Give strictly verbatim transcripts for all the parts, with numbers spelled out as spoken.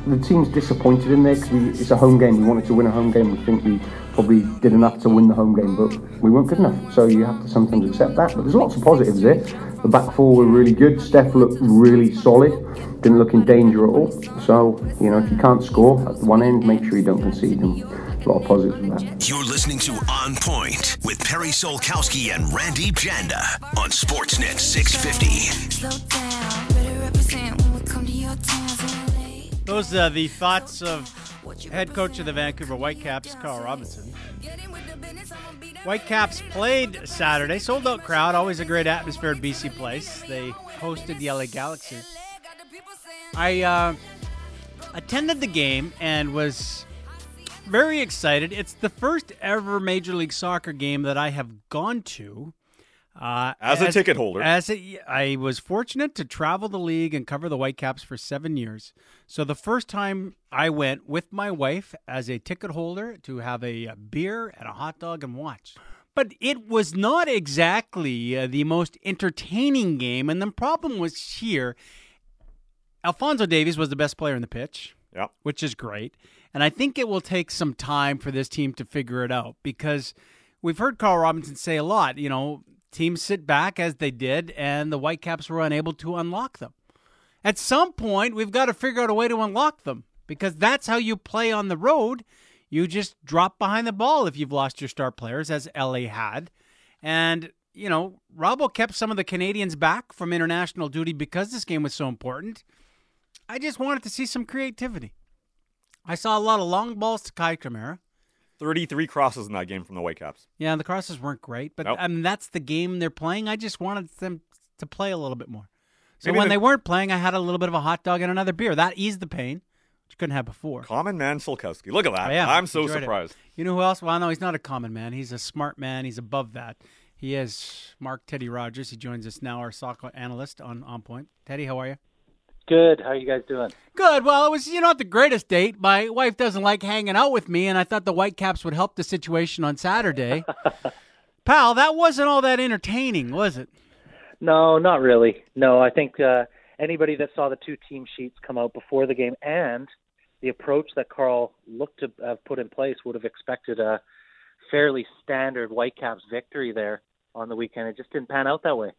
the team's disappointed in there because it's a home game. We wanted to win a home game. We think we probably did enough to win the home game, but we weren't good enough. So you have to sometimes accept that. But there's lots of positives there. The back four were really good. Steph looked really solid. Didn't look in danger at all. So, you know, if you can't score at the one end, make sure you don't concede them. A lot of positives with that. You're listening to On Point with Perry Solkowski and Randy Janda on Sportsnet six fifty. Those are the thoughts of head coach of the Vancouver Whitecaps, Carl Robinson. Whitecaps played Saturday, sold out crowd, always a great atmosphere at B C Place. They hosted the L A Galaxy. I uh, attended the game and was very excited. It's the first ever Major League Soccer game that I have gone to. Uh, as, as a ticket holder. As a, I was fortunate to travel the league and cover the Whitecaps for seven years. So the first time I went with my wife as a ticket holder to have a, a beer and a hot dog and watch. But it was not exactly uh, the most entertaining game. And the problem was here. Alphonso Davies was the best player in the pitch, yep. which is great. And I think it will take some time for this team to figure it out because we've heard Carl Robinson say a lot, you know, teams sit back as they did, and the Whitecaps were unable to unlock them. At some point, we've got to figure out a way to unlock them because that's how you play on the road. You just drop behind the ball if you've lost your star players, as L A had. And, you know, Robbo kept some of the Canadians back from international duty because this game was so important. I just wanted to see some creativity. I saw a lot of long balls to Kai Kamara. thirty-three crosses in that game from the Whitecaps. Yeah, the crosses weren't great, but nope. I mean, that's the game they're playing. I just wanted them to play a little bit more. So Maybe when the, they weren't playing, I had a little bit of a hot dog and another beer. That eased the pain, which you couldn't have before. Common man Solkowski. Look at that. Oh, yeah, I'm so surprised. It. You know who else? Well, no, he's not a common man. He's a smart man. He's above that. He is Mark Teddy Rogers. He joins us now, our soccer analyst on On Point. Teddy, how are you? Good. How are you guys doing? Good. Well, it was, you know, not the greatest date. My wife doesn't like hanging out with me, and I thought the Whitecaps would help the situation on Saturday. Pal, that wasn't all that entertaining, was it? No, not really. No, I think uh, anybody that saw the two team sheets come out before the game and the approach that Carl looked to have put in place would have expected a fairly standard Whitecaps victory there on the weekend. It just didn't pan out that way.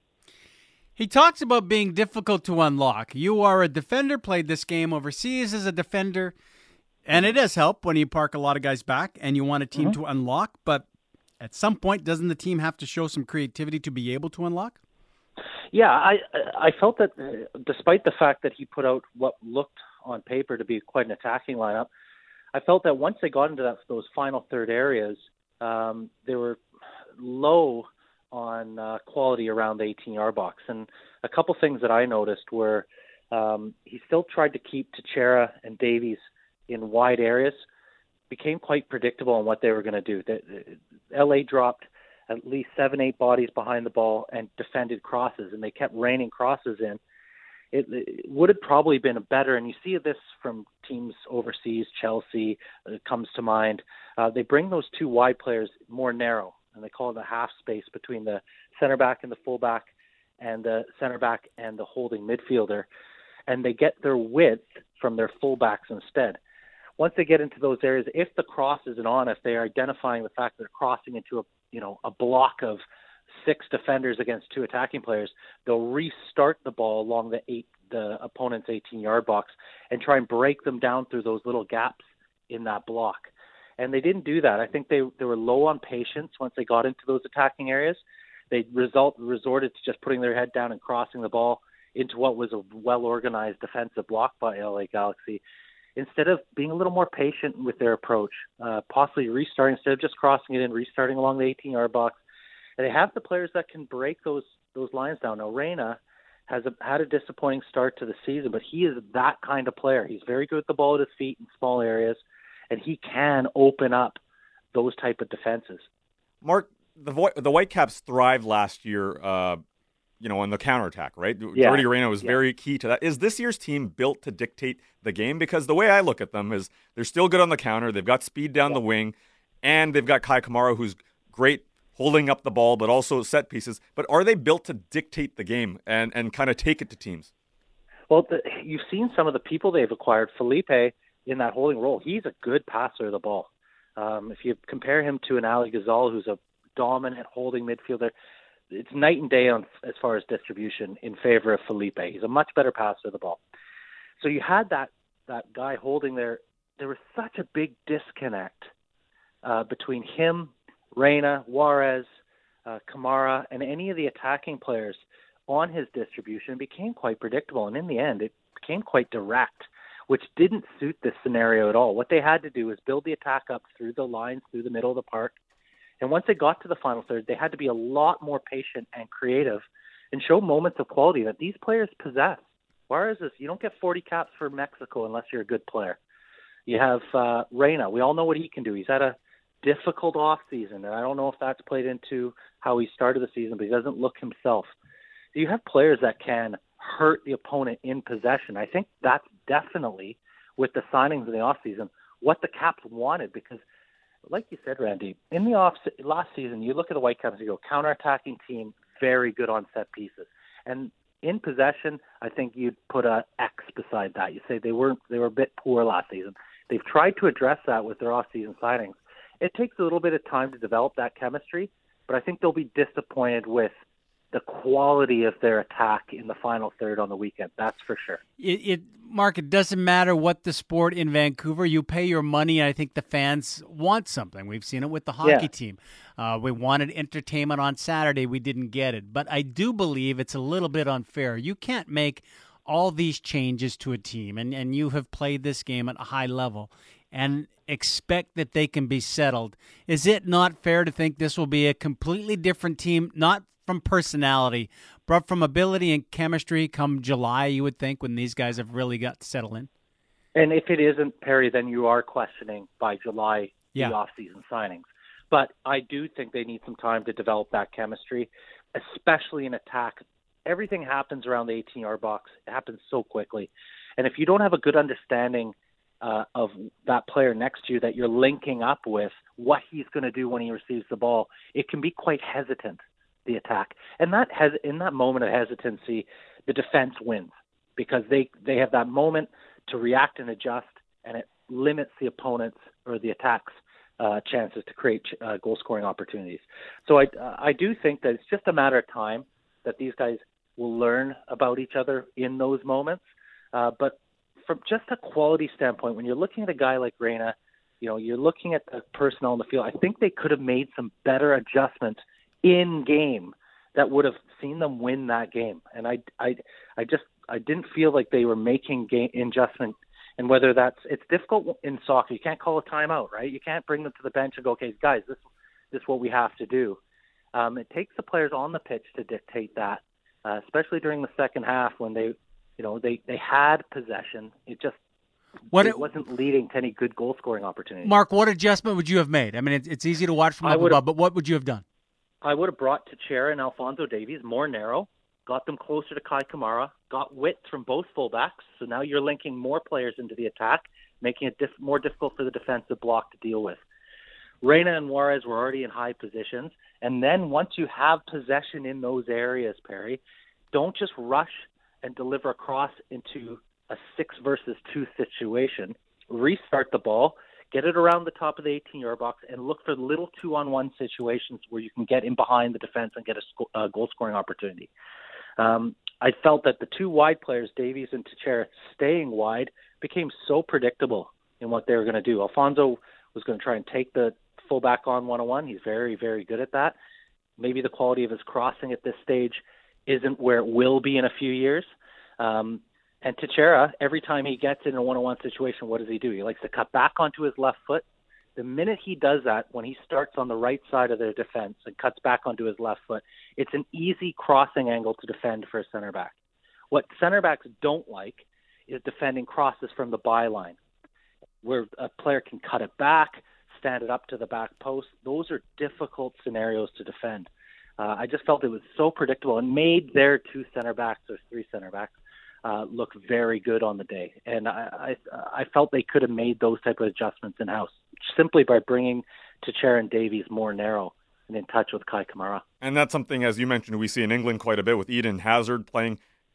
He talks about being difficult to unlock. You are a defender, played this game overseas as a defender, and it does help when you park a lot of guys back and you want a team mm-hmm. to unlock, but at some point, doesn't the team have to show some creativity to be able to unlock? Yeah, I I felt that uh, despite the fact that he put out what looked on paper to be quite an attacking lineup, I felt that once they got into that, those final third areas, um, they were low on uh, quality around the eighteen-yard box. And a couple things that I noticed were um, he still tried to keep Teixeira and Davies in wide areas, became quite predictable on what they were going to do. The, L A dropped at least seven, eight bodies behind the ball and defended crosses, and they kept raining crosses in. It, it would have probably been better, and you see this from teams overseas, Chelsea uh, comes to mind. Uh, they bring those two wide players more narrow, and they call it a half space between the center back and the fullback and the center back and the holding midfielder, and they get their width from their fullbacks instead. Once they get into those areas, if the cross isn't on, if they're identifying the fact that they're crossing into a you know a block of six defenders against two attacking players, they'll restart the ball along the eight the opponent's eighteen-yard box and try and break them down through those little gaps in that block. And they didn't do that. I think they they were low on patience once they got into those attacking areas. They result resorted to just putting their head down and crossing the ball into what was a well-organized defensive block by L A Galaxy, instead of being a little more patient with their approach, uh, possibly restarting, instead of just crossing it in, restarting along the eighteen-yard box. And they have the players that can break those those lines down. Now, Reyna has a, had a disappointing start to the season, but he is that kind of player. He's very good with the ball at his feet in small areas, and he can open up those type of defenses. Mark, the the Whitecaps thrived last year, uh, you know, on the counterattack, right? Yeah. Jordi Reyna was yeah. very key to that. Is this year's team built to dictate the game? Because the way I look at them is they're still good on the counter. They've got speed down yeah. the wing, and they've got Kai Kamara, who's great holding up the ball, but also set pieces. But are they built to dictate the game and, and kind of take it to teams? Well, the, you've seen some of the people they've acquired. Felipe in that holding role, he's a good passer of the ball. Um, if you compare him to an Ali Ghazal, who's a dominant holding midfielder, it's night and day on as far as distribution in favor of Felipe. He's a much better passer of the ball. So you had that that guy holding there. There was such a big disconnect uh, between him, Reyna, Juarez, uh, Kamara, and any of the attacking players on his distribution. It became quite predictable, and in the end, it became quite direct, which didn't suit this scenario at all. What they had to do was build the attack up through the lines, through the middle of the park, and once they got to the final third, they had to be a lot more patient and creative and show moments of quality that these players possess. Juarez is, you don't get forty caps for Mexico unless you're a good player. You have uh, Reyna. We all know what he can do. He's had a difficult off season, and I don't know if that's played into how he started the season, but he doesn't look himself. You have players that can hurt the opponent in possession. I think that's definitely, with the signings in the off season, what the Caps wanted, because like you said, Randy, in the off last season, you look at the Whitecaps and you go, counterattacking team, very good on set pieces. And in possession, I think you'd put a X beside that. You say they weren't, they were a bit poor last season. They've tried to address that with their off-season signings. It takes a little bit of time to develop that chemistry, but I think they'll be disappointed with the quality of their attack in the final third on the weekend. That's for sure. It, it Mark, it doesn't matter what the sport in Vancouver. You pay your money. I think the fans want something. We've seen it with the hockey yeah. team. Uh, we wanted entertainment on Saturday. We didn't get it. But I do believe it's a little bit unfair. You can't make all these changes to a team, and, and you have played this game at a high level, and expect that they can be settled. Is it not fair to think this will be a completely different team, not from personality, but from ability and chemistry come July, you would think, when these guys have really got to settle in? And if it isn't, Perry, then you are questioning by July yeah. the off-season signings. But I do think they need some time to develop that chemistry, especially in attack. Everything happens around the eighteen-yard box. It happens so quickly. And if you don't have a good understanding uh, of that player next to you that you're linking up with, what he's going to do when he receives the ball, it can be quite hesitant, the attack. And that has, in that moment of hesitancy, the defense wins because they, they have that moment to react and adjust, and it limits the opponent's or the attack's uh, chances to create uh, goal-scoring opportunities. So I, uh, I do think that it's just a matter of time that these guys will learn about each other in those moments. Uh, but from just a quality standpoint, when you're looking at a guy like Reyna, you know, you're looking at the personnel in the field, I think they could have made some better adjustments in game that would have seen them win that game. And I, I, I just, I didn't feel like they were making game adjustment. And whether that's, it's difficult in soccer. You can't call a timeout, right? You can't bring them to the bench and go, okay, guys, this, this is what we have to do. Um, it takes the players on the pitch to dictate that, uh, especially during the second half when they, you know, they, they had possession. It just what it, it wasn't leading to any good goal scoring opportunities. Mark, what adjustment would you have made? I mean, it's, it's easy to watch from up above, but what would you have done? I would have brought Teixeira and Alfonso Davies more narrow, got them closer to Kai Kamara, got width from both fullbacks. So now you're linking more players into the attack, making it diff- more difficult for the defensive block to deal with. Reyna and Juarez were already in high positions. And then once you have possession in those areas, Perry, don't just rush and deliver across into a six versus two situation. Restart the ball, get it around the top of the eighteen-yard box, and look for little two-on-one situations where you can get in behind the defense and get a, sco- a goal-scoring opportunity. Um, I felt that the two wide players, Davies and Teixeira, staying wide became so predictable in what they were going to do. Alfonso was going to try and take the fullback on one-on-one. He's very, very good at that. Maybe the quality of his crossing at this stage isn't where it will be in a few years. Um, and Teixeira, every time he gets in a one-on-one situation, what does he do? He likes to cut back onto his left foot. The minute he does that, when he starts on the right side of their defense and cuts back onto his left foot, it's an easy crossing angle to defend for a center back. What center backs don't like is defending crosses from the byline, where a player can cut it back, stand it up to the back post. Those are difficult scenarios to defend. Uh, I just felt it was so predictable and made their two center backs or three center backs uh, look very good on the day. And I, I, I felt they could have made those type of adjustments in-house simply by bringing Teixeira and Davies more narrow and in touch with Kai Kamara. And that's something, as you mentioned, we see in England quite a bit with Eden Hazard playing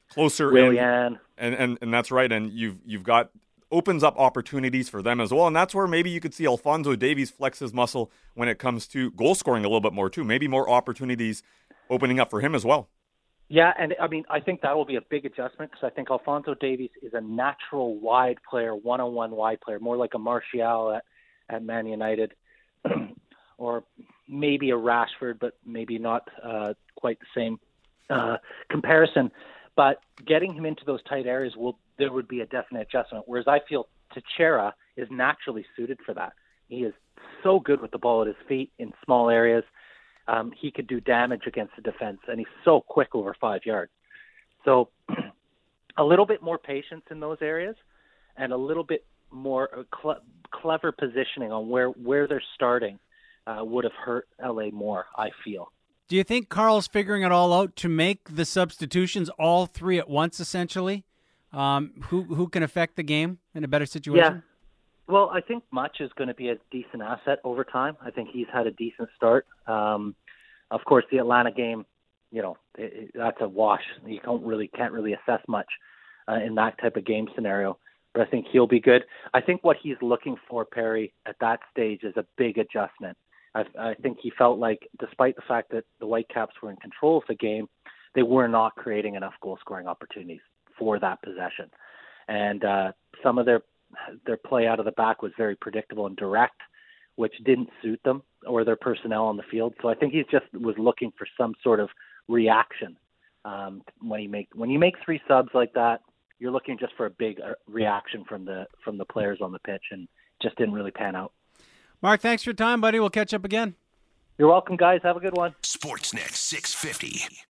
closer Willian. in, and, and and that's right. And you've you've got opens up opportunities for them as well, and that's where maybe you could see Alphonso Davies flex his muscle when it comes to goal scoring a little bit more too. Maybe more opportunities opening up for him as well. Yeah, and I mean, I think that will be a big adjustment because I think Alphonso Davies is a natural wide player, one-on-one wide player, more like a Martial at, at Man United, or maybe a Rashford, but maybe not uh, quite the same uh, comparison. But getting him into those tight areas, will there would be a definite adjustment. Whereas I feel Teixeira is naturally suited for that. He is so good with the ball at his feet in small areas. Um, he could do damage against the defense, and he's so quick over five yards. So a little bit more patience in those areas and a little bit more cl- clever positioning on where, where they're starting uh, would have hurt L A more, I feel. Do you think Carl's figuring it all out to make the substitutions all three at once, essentially? Um, who who can affect the game in a better situation? Yeah. Well, I think Much is going to be a decent asset over time. I think he's had a decent start. Um, of course, the Atlanta game, you know, it, it, that's a wash. You can't really can't really assess much uh, in that type of game scenario. But I think he'll be good. I think what he's looking for, Perry, at that stage is a big adjustment. I, I think he felt like, despite the fact that the Whitecaps were in control of the game, they were not creating enough goal-scoring opportunities for that possession. And uh, some of their their play out of the back was very predictable and direct, which didn't suit them or their personnel on the field. So I think he just was looking for some sort of reaction um, when he make when you make three subs like that. You're looking just for a big uh, reaction from the from the players on the pitch, and just didn't really pan out. Mark, thanks for your time, buddy. We'll catch up again. You're welcome, guys. Have a good one. Sportsnet six fifty.